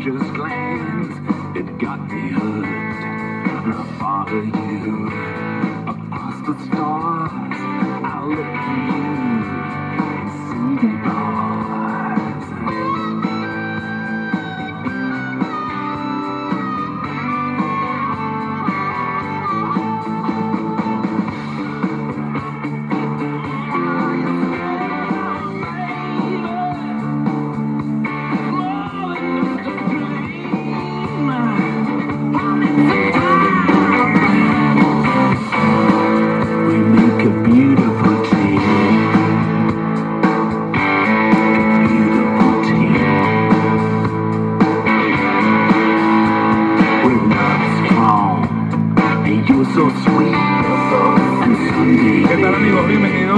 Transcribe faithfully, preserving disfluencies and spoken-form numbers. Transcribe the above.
stranger's glance, it got me hooked. And I follow you across the stars. I look for you in seedy bars. So sweet and Sunday. ¿Qué tal, amigos? Bienvenidos.